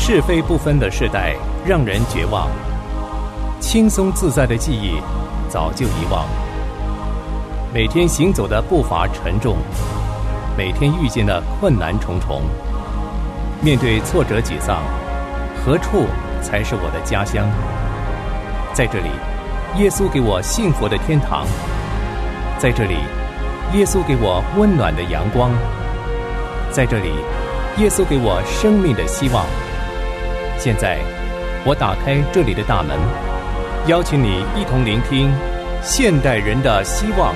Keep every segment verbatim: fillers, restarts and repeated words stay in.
是非不分的世代让人绝望，轻松自在的记忆早就遗忘。每天行走的步伐沉重，每天遇见的困难重重。面对挫折沮丧，何处才是我的家乡？在这里，耶稣给我幸福的天堂。在这里，耶稣给我温暖的阳光。在这里，耶稣给我生命的希望。现在，我打开这里的大门，邀请你一同聆听现代人的希望。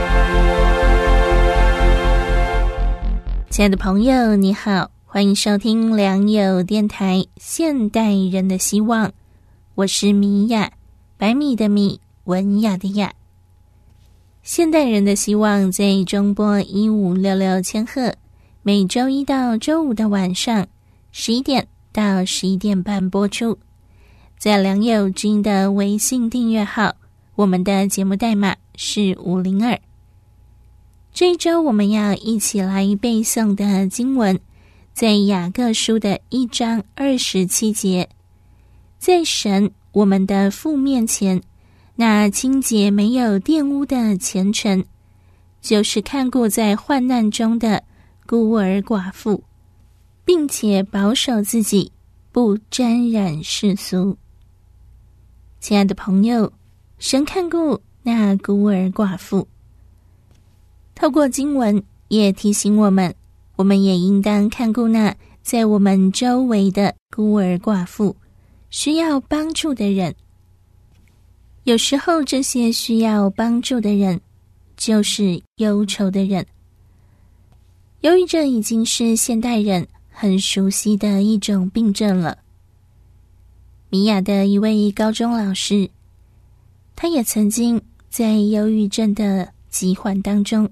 亲爱的朋友，你好，欢迎收听良友电台现代人的希望，我是米雅，百米的米，文雅的雅。现代人的希望在中波一五六六千赫，每周一到周五的晚上十一点到十一点半播出。在良友之音的微信订阅号，我们的节目代码是五零二。这一周我们要一起来背诵的经文，在雅各书的一章二十七节。在神我们的父面前，那清洁没有玷污的虔诚，就是看顾在患难中的孤儿寡妇，并且保守自己，不沾染世俗。亲爱的朋友，神看顾那孤儿寡妇。透过经文也提醒我们，我们也应当看顾那在我们周围的孤儿寡妇，需要帮助的人。有时候这些需要帮助的人就是忧愁的人。忧郁症已经是现代人很熟悉的一种病症了。米雅的一位高中老师，他也曾经在忧郁症的疾患当中。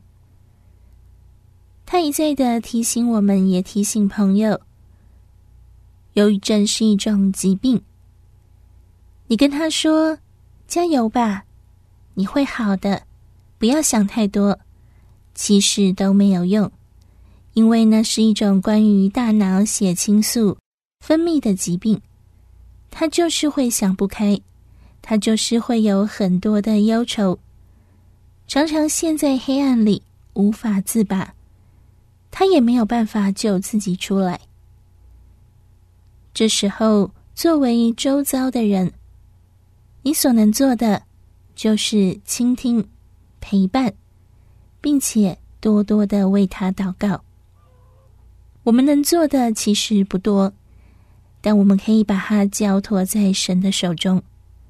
他一再的提醒我们，也提醒朋友，忧郁症是一种疾病。你跟他说加油吧，你会好的，不要想太多，其实都没有用，因为那是一种关于大脑血清素分泌的疾病，它就是会想不开，它就是会有很多的忧愁，常常陷在黑暗里无法自拔，他也没有办法救自己出来。这时候，作为周遭的人，你所能做的就是倾听、陪伴，并且多多的为他祷告。我们能做的其实不多，但我们可以把它交托在神的手中。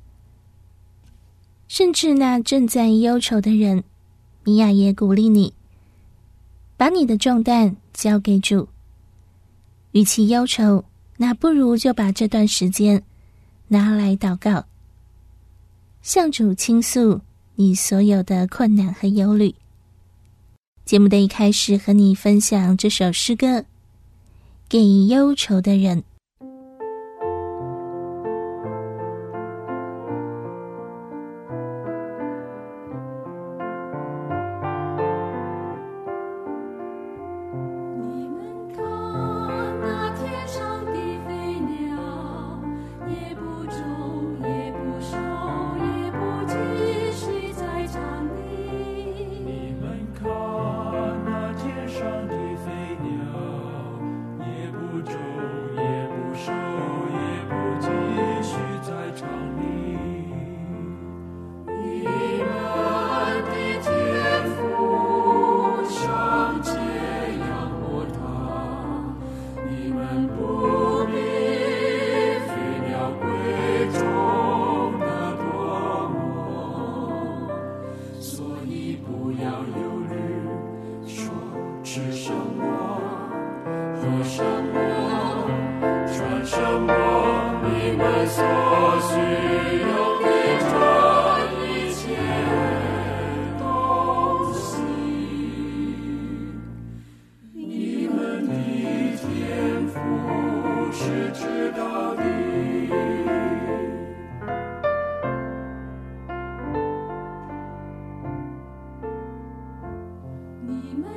甚至那正在忧愁的人，米娅也鼓励你，把你的重担交给主。与其忧愁，那不如就把这段时间拿来祷告，向主倾诉你所有的困难和忧虑。节目的一开始和你分享这首诗歌，给忧愁的人。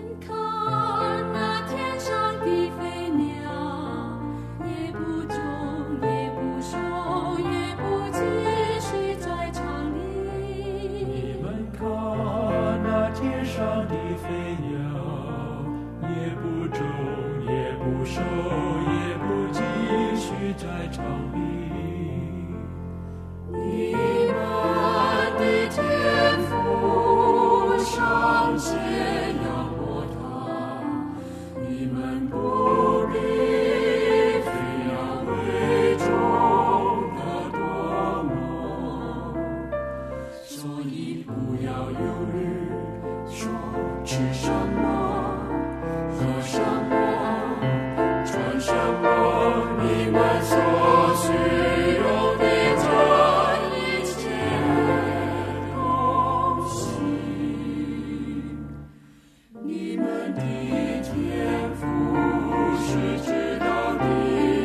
看那天上的飞鸟，也不中不收，也不继续在场里。你们的天父尚且养活他，你们不必非要为众的多谋。所以不要忧虑，说吃什么，喝什么，穿什么，你们所需用的这一切东西，你们的天父是知道的。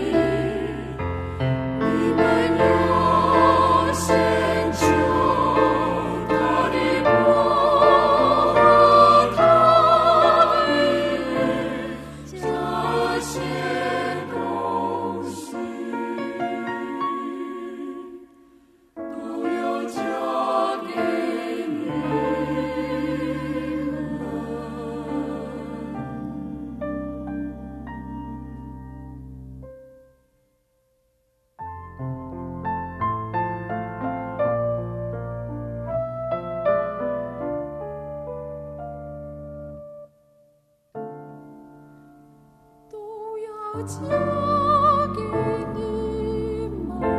你们要先求他的国和他的义，这些东西都要加给你们。都要加给你们。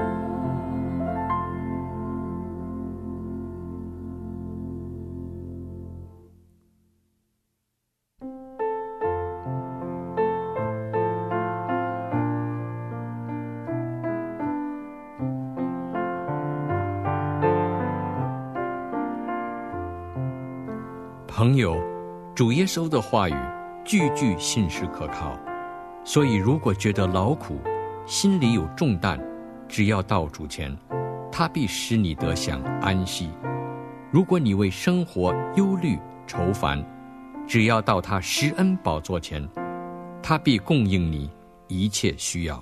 朋友，主耶稣的话语句句信实可靠，所以如果觉得劳苦，心里有重担，只要到主前，他必使你得享安息。如果你为生活忧虑愁烦，只要到他施恩宝座前，他必供应你一切需要。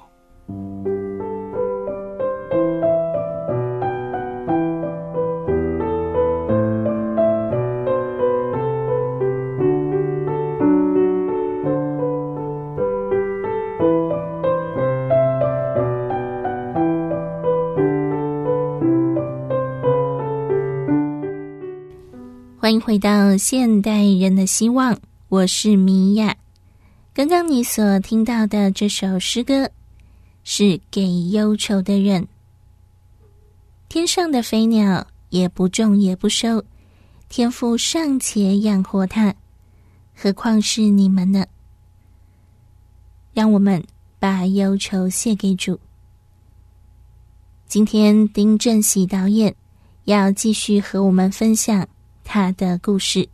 欢迎回到现代人的希望，我是米娅。刚刚你所听到的这首诗歌是给忧愁的人。天上的飞鸟也不种也不收，天父尚且养活它，何况是你们呢？让我们把忧愁卸给主。今天丁正喜导演要继续和我们分享他的故事。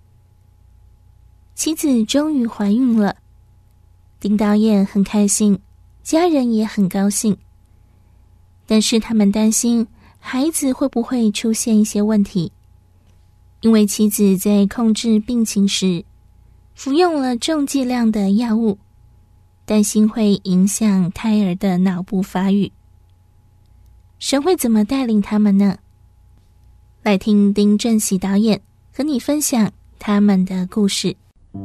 妻子终于怀孕了，丁导演很开心，家人也很高兴，但是他们担心孩子会不会出现一些问题，因为妻子在控制病情时服用了重剂量的药物，担心会影响胎儿的脑部发育。神会怎么带领他们呢？来听丁正喜导演和你分享他们的故事。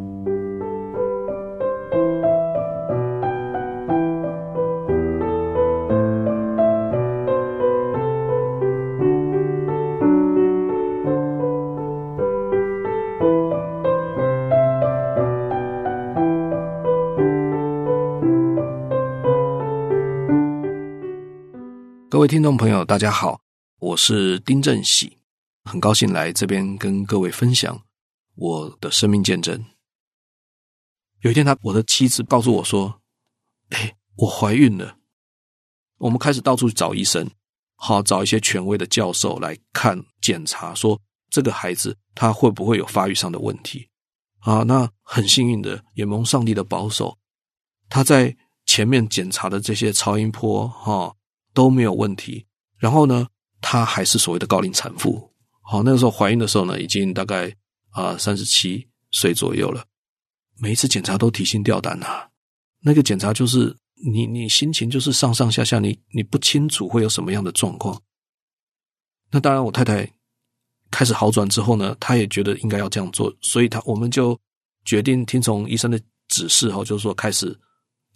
各位听众朋友大家好，我是丁正喜，很高兴来这边跟各位分享我的生命见证。有一天他我的妻子告诉我说，诶，我怀孕了。我们开始到处去找医生，好找一些权威的教授来看检查，说这个孩子他会不会有发育上的问题啊？那很幸运的，也蒙上帝的保守，他在前面检查的这些超音波哈都没有问题。然后呢，他还是所谓的高龄产妇。好，那个时候怀孕的时候呢，已经大概啊三十七岁左右了。每一次检查都提心吊胆啊，那个检查就是你你心情就是上上下下，你你不清楚会有什么样的状况。那当然，我太太开始好转之后呢，她也觉得应该要这样做，所以她我们就决定听从医生的指示，就是说开始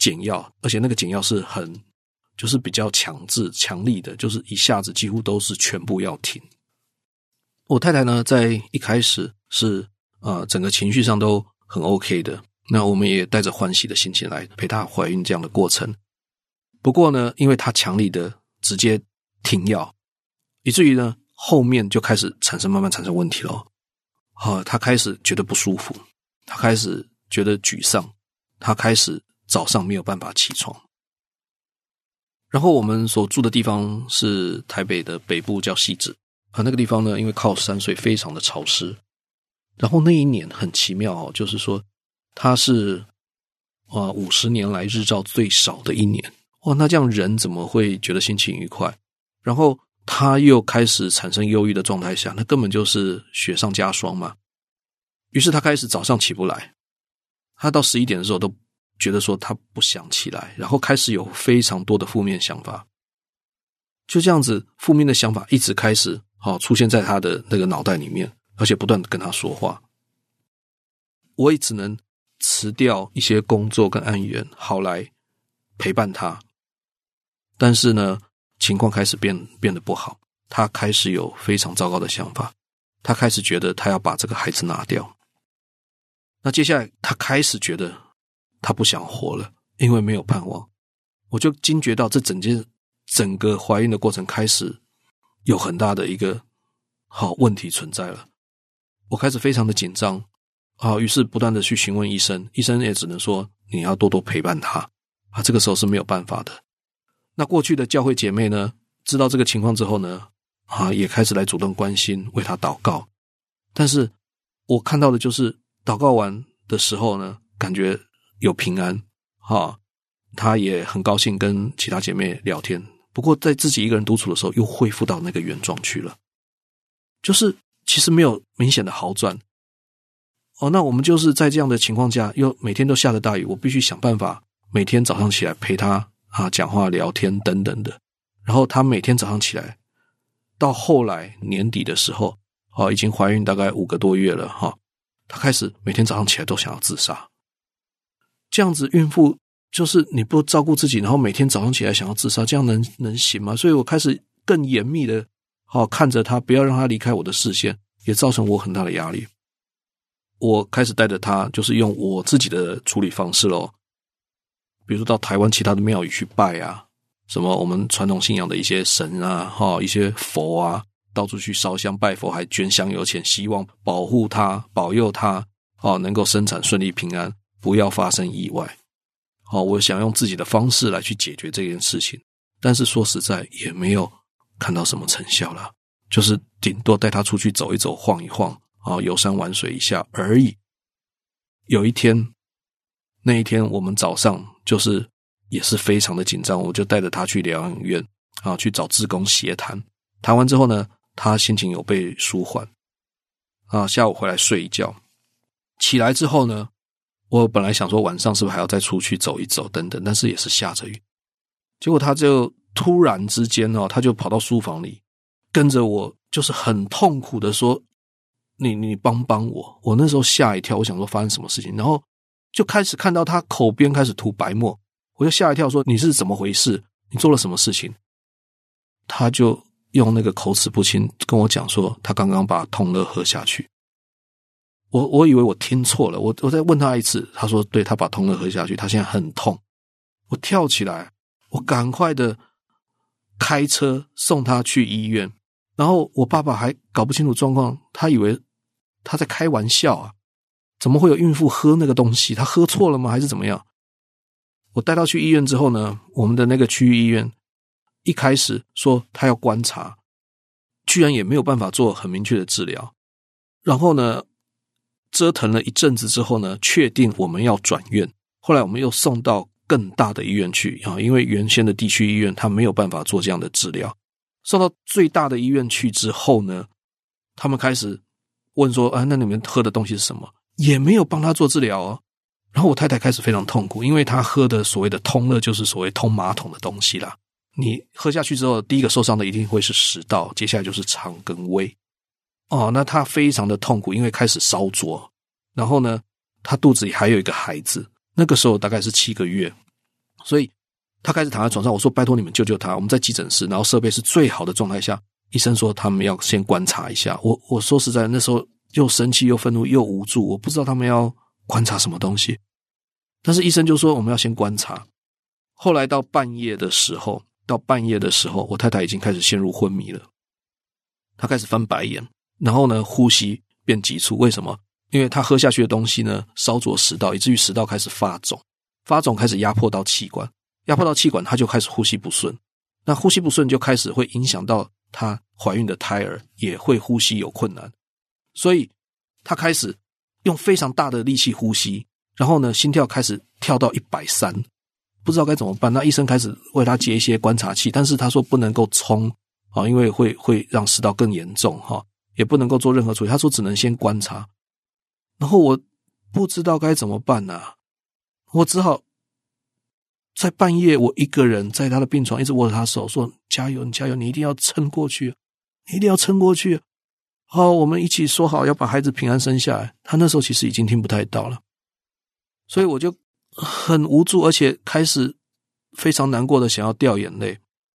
减药，而且那个减药是很就是比较强制强力的，就是一下子几乎都是全部要停。我太太呢在一开始是呃整个情绪上都很 OK 的，那我们也带着欢喜的心情来陪她怀孕这样的过程。不过呢，因为她强力的直接停药，以至于呢后面就开始产生慢慢产生问题了。啊，她开始觉得不舒服，她开始觉得沮丧，她开始早上没有办法起床。然后我们所住的地方是台北的北部，叫汐止啊，那个地方呢因为靠山，所以非常的潮湿。然后那一年很奇妙哦，就是说它是啊五十年来日照最少的一年。哇，那这样人怎么会觉得心情愉快？然后他又开始产生忧郁的状态下，那根本就是雪上加霜嘛。于是他开始早上起不来，他到十一点的时候都觉得说他不想起来，然后开始有非常多的负面想法。就这样子负面的想法一直开始好出现在他的那个脑袋里面，而且不断的跟他说话。我也只能辞掉一些工作跟案源，好来陪伴他。但是呢情况开始变变得不好，他开始有非常糟糕的想法，他开始觉得他要把这个孩子拿掉。那接下来他开始觉得他不想活了，因为没有盼望。我就惊觉到这整件整个怀孕的过程开始有很大的一个好问题存在了。我开始非常的紧张，好，于是不断的去询问医生，医生也只能说你要多多陪伴他啊，这个时候是没有办法的。那过去的教会姐妹呢，知道这个情况之后呢，啊，也开始来主动关心，为他祷告。但是我看到的就是祷告完的时候呢，感觉有平安，啊，他也很高兴跟其他姐妹聊天。不过在自己一个人独处的时候，又恢复到那个原状去了，就是其实没有明显的好转。哦，那我们就是在这样的情况下，又每天都下着大雨，我必须想办法每天早上起来陪他啊，讲话聊天等等的。然后他每天早上起来，到后来年底的时候，哦，已经怀孕大概五个多月了哈、哦，他开始每天早上起来都想要自杀。这样子孕妇就是你不照顾自己，然后每天早上起来想要自杀，这样能能行吗？所以我开始更严密的哦看着他，不要让他离开我的视线，也造成我很大的压力。我开始带着他，就是用我自己的处理方式咯，比如说到台湾其他的庙宇去拜啊，什么我们传统信仰的一些神啊，一些佛啊，到处去烧香拜佛，还捐香油钱，希望保护他，保佑他能够生产顺利平安，不要发生意外。我想用自己的方式来去解决这件事情，但是说实在也没有看到什么成效啦，就是顶多带他出去走一走，晃一晃，游山玩水一下而已。有一天，那一天我们早上就是也是非常的紧张，我就带着他去疗养院啊，去找志工协谈。谈完之后呢，他心情有被舒缓啊，下午回来睡一觉，起来之后呢，我本来想说晚上是不是还要再出去走一走等等，但是也是下着雨。结果他就突然之间哦，他就跑到书房里，跟着我，就是很痛苦的说：“你你帮帮我。”我那时候吓一跳，我想说发生什么事情，然后就开始看到他口边开始涂白沫，我就吓一跳说：“你是怎么回事？你做了什么事情？”他就用那个口齿不清跟我讲说，他刚刚把通乐喝下去。我我以为我听错了，我我再问他一次，他说对，他把通乐喝下去，他现在很痛。我跳起来，我赶快的开车送他去医院，然后我爸爸还搞不清楚状况，他以为他在开玩笑啊，怎么会有孕妇喝那个东西？他喝错了吗？还是怎么样？我带他去医院之后呢，我们的那个区域医院一开始说他要观察，居然也没有办法做很明确的治疗。然后呢，折腾了一阵子之后呢，确定我们要转院，后来我们又送到更大的医院去啊，因为原先的地区医院他没有办法做这样的治疗。送到最大的医院去之后呢，他们开始问说啊，那你们喝的东西是什么？也没有帮他做治疗哦。然后我太太开始非常痛苦，因为她喝的所谓的通乐就是所谓通马桶的东西啦。你喝下去之后，第一个受伤的一定会是食道，接下来就是肠跟胃。哦，那她非常的痛苦，因为开始烧灼。然后呢，她肚子里还有一个孩子，那个时候大概是七个月。 所以他开始躺在床上，我说拜托你们救救他，我们在急诊室，然后设备是最好的状态下，医生说他们要先观察一下。我我说实在那时候又生气又愤怒又无助，我不知道他们要观察什么东西，但是医生就说我们要先观察。后来到半夜的时候到半夜的时候我太太已经开始陷入昏迷了，她开始翻白眼，然后呢呼吸变急促。为什么？因为她喝下去的东西呢烧灼食道，以至于食道开始发肿，发肿开始压迫到气管，压迫到气管她就开始呼吸不顺，那呼吸不顺就开始会影响到她怀孕的胎儿也会呼吸有困难，所以她开始用非常大的力气呼吸，然后呢心跳开始跳到一百三十，不知道该怎么办。那医生开始为她接一些观察器，但是他说不能够冲啊，因为会会让食道更严重哈，也不能够做任何处理，他说只能先观察。然后我不知道该怎么办啊，我只好在半夜我一个人在他的病床一直握着他手说加油你加油，你一定要撑过去，你一定要撑过去。好，我们一起说好要把孩子平安生下来。他那时候其实已经听不太到了，所以我就很无助，而且开始非常难过的想要掉眼泪。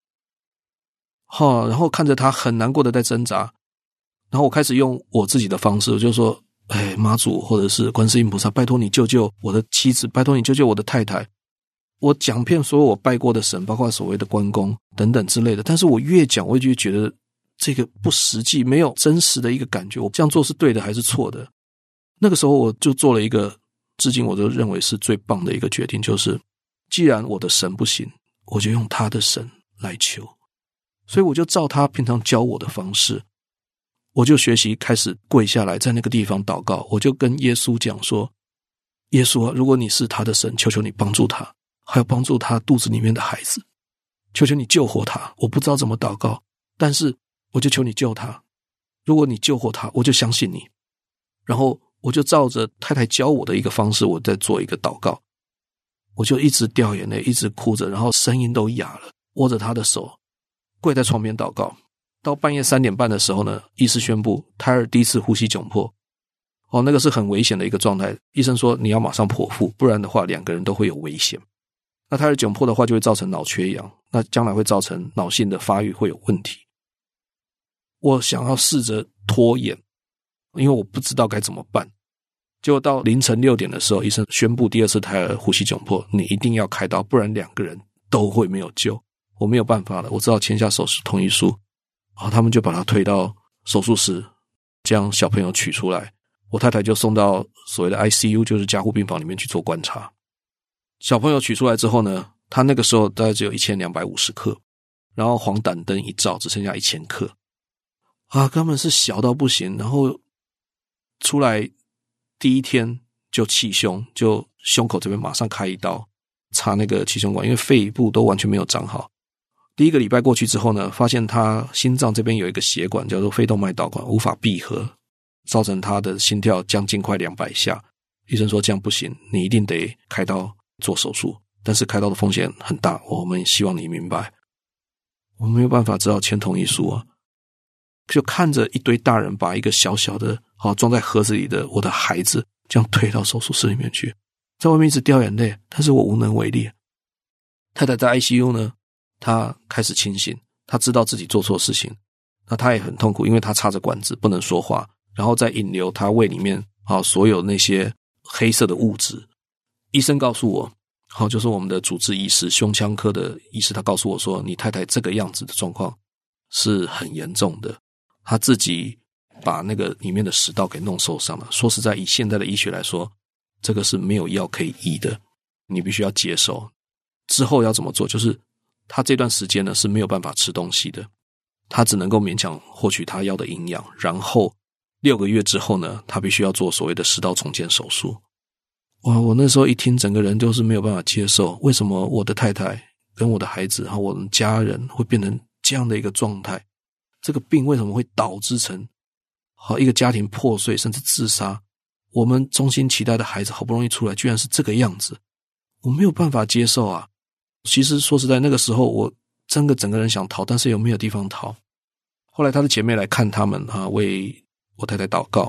好，然后看着他很难过的在挣扎，然后我开始用我自己的方式，我就说哎，妈祖或者是观世音菩萨，拜托你救救我的妻子，拜托你救救我的太太。我讲遍所有我拜过的神，包括所谓的关公等等之类的，但是我越讲我就觉得这个不实际，没有真实的一个感觉，我这样做是对的还是错的。那个时候我就做了一个至今我都认为是最棒的一个决定，就是既然我的神不行，我就用他的神来求。所以我就照他平常教我的方式，我就学习开始跪下来在那个地方祷告。我就跟耶稣讲说，耶稣啊，如果你是他的神，求求你帮助他，还有帮助他肚子里面的孩子，求求你救活他。我不知道怎么祷告，但是我就求你救他，如果你救活他，我就相信你。然后我就照着太太教我的一个方式，我在做一个祷告，我就一直掉眼泪，一直哭着，然后声音都哑了，握着他的手跪在床边祷告。到半夜三点半的时候呢，医师宣布胎儿第一次呼吸窘迫。哦，那个是很危险的一个状态，医生说你要马上剖腹，不然的话两个人都会有危险。那胎儿窘迫的话就会造成脑缺氧，那将来会造成脑性的发育会有问题。我想要试着拖延，因为我不知道该怎么办。结果到凌晨六点的时候，医生宣布第二次胎儿呼吸窘迫，你一定要开刀，不然两个人都会没有救。我没有办法了，我只好签下手术同意书。然后他们就把他推到手术室，将小朋友取出来。我太太就送到所谓的 I C U， 就是加护病房里面去做观察。小朋友取出来之后呢，他那个时候大概只有一千两百五十克，然后黄疸灯一照只剩下一千克。啊，根本是小到不行。然后出来第一天就气胸，就胸口这边马上开一刀，插那个气胸管，因为肺部都完全没有长好。第一个礼拜过去之后呢，发现他心脏这边有一个血管叫做肺动脉导管无法闭合，造成他的心跳将近快两百下。医生说这样不行，你一定得开刀做手术，但是开刀的风险很大，我们希望你明白。我们没有办法，只好签同意书啊。就看着一堆大人把一个小小的好装在盒子里的我的孩子这样推到手术室里面去，在外面一直掉眼泪，但是我无能为力。太太在 I C U 呢，她开始清醒，她知道自己做错事情，那她也很痛苦，因为她插着管子不能说话，然后再引流她胃里面啊所有那些黑色的物质。医生告诉我，好，就是我们的主治医师，胸腔科的医师，他告诉我说，你太太这个样子的状况是很严重的，她自己把那个里面的食道给弄受伤了。说实在，以现在的医学来说，这个是没有药可以医的，你必须要接受。之后要怎么做，就是他这段时间呢是没有办法吃东西的，他只能够勉强获取他要的营养，然后六个月之后呢，他必须要做所谓的食道重建手术。哇，我那时候一听，整个人都是没有办法接受，为什么我的太太跟我的孩子和我们家人会变成这样的一个状态？这个病为什么会导致成好一个家庭破碎甚至自杀？我们衷心期待的孩子好不容易出来，居然是这个样子，我没有办法接受啊！其实说实在，那个时候我真的整个人想逃，但是又没有地方逃。后来他的姐妹来看他们啊，为我太太祷告。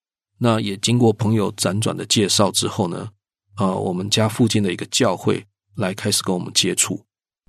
那也经过朋友辗转的介绍之后呢，呃，我们家附近的一个教会来开始跟我们接触。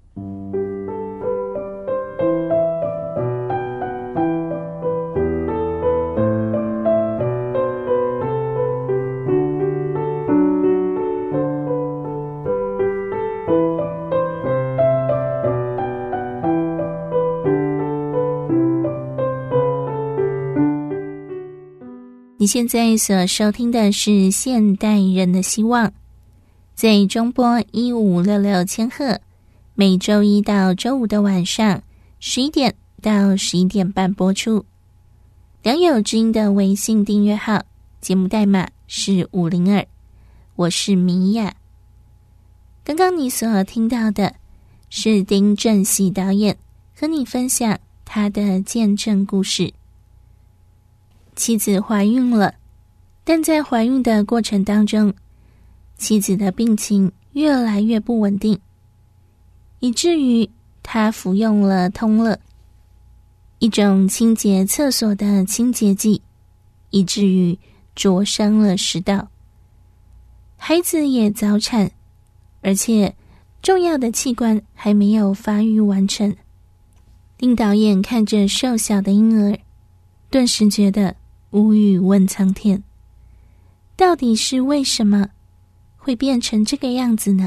你现在所收听的是现代人的希望，在中波一五六六千赫，每周一到周五的晚上十一点到十一点半播出。良友之音的微信订阅号，节目代码是五零二，我是米娅。刚刚你所听到的是丁正喜导演和你分享他的见证故事。妻子怀孕了，但在怀孕的过程当中，妻子的病情越来越不稳定，以至于她服用了通乐，一种清洁厕所的清洁剂，以至于灼伤了食道。孩子也早产，而且重要的器官还没有发育完成。丁导演看着瘦小的婴儿，顿时觉得无语问苍天，到底是为什么会变成这个样子呢？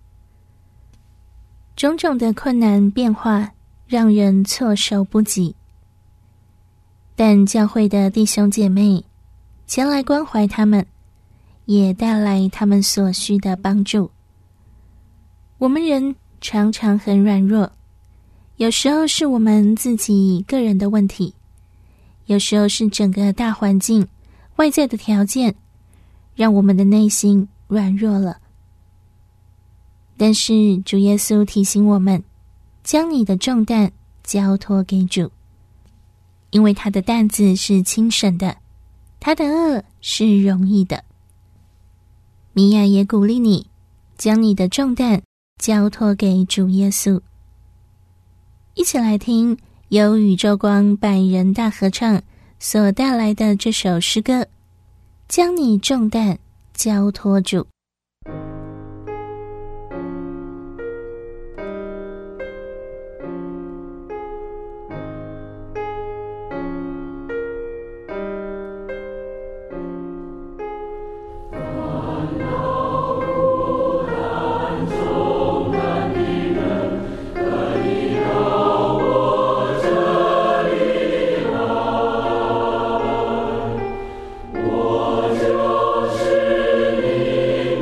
种种的困难变化让人措手不及，但教会的弟兄姐妹前来关怀他们，也带来他们所需的帮助。我们人常常很软弱，有时候是我们自己个人的问题，有时候是整个大环境外在的条件让我们的内心软弱了。但是主耶稣提醒我们，将你的重担交托给主，因为他的担子是轻省的，他的轭是容易的。米娅也鼓励你，将你的重担交托给主耶稣。一起来听由宇宙光百人大合唱所带来的这首诗歌，将你重担交托主。 我就是你。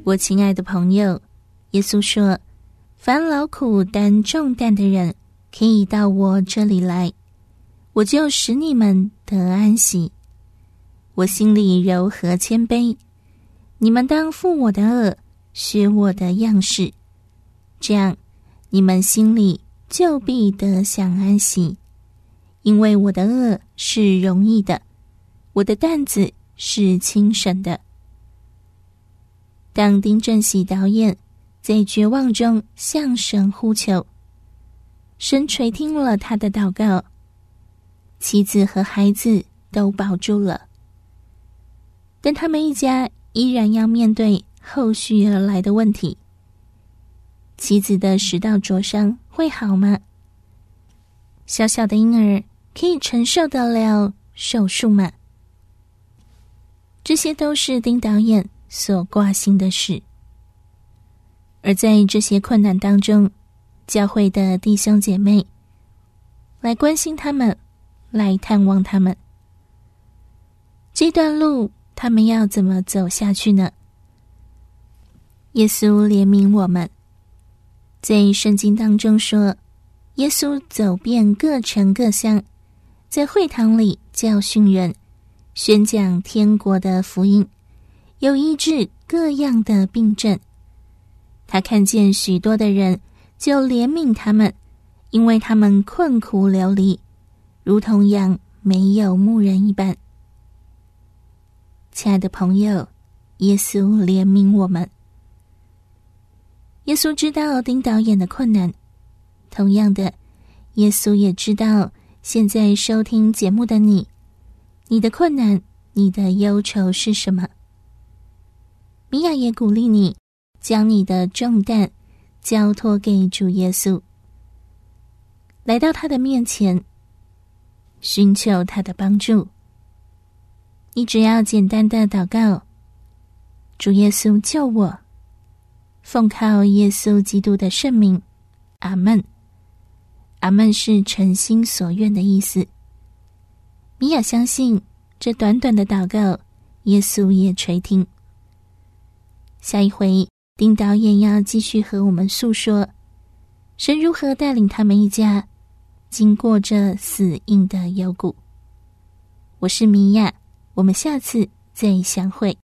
我亲爱的朋友，耶稣说，凡劳苦担重担的人，可以到我这里来，我就使你们得安息。我心里柔和谦卑，你们当负我的軛，学我的样式，这样你们心里就必得享安息。因为我的軛是容易的，我的担子是轻省的。当丁正喜导演在绝望中向神呼求，神垂听了他的祷告，妻子和孩子都保住了。但他们一家依然要面对后续而来的问题。妻子的食道灼伤会好吗？小小的婴儿可以承受得了手术吗？这些都是丁导演所挂心的事。而在这些困难当中，教会的弟兄姐妹来关心他们，来探望他们。这段路他们要怎么走下去呢？耶稣怜悯我们，在圣经当中说，耶稣走遍各城各乡，在会堂里教训人，宣讲天国的福音，又医治各样的病症。他看见许多的人，就怜悯他们，因为他们困苦流离，如同羊没有牧人一般。亲爱的朋友，耶稣怜悯我们。耶稣知道丁导演的困难，同样的，耶稣也知道现在收听节目的你，你的困难，你的忧愁是什么？米娅也鼓励你，将你的重担交托给主耶稣，来到他的面前，寻求他的帮助。你只要简单的祷告，主耶稣救我，奉靠耶稣基督的圣名，阿们。阿们是诚心所愿的意思。米娅相信这短短的祷告，耶稣也垂听。下一回丁导演要继续和我们诉说神如何带领他们一家经过这死荫的幽谷。我是米娅，我们下次再相会。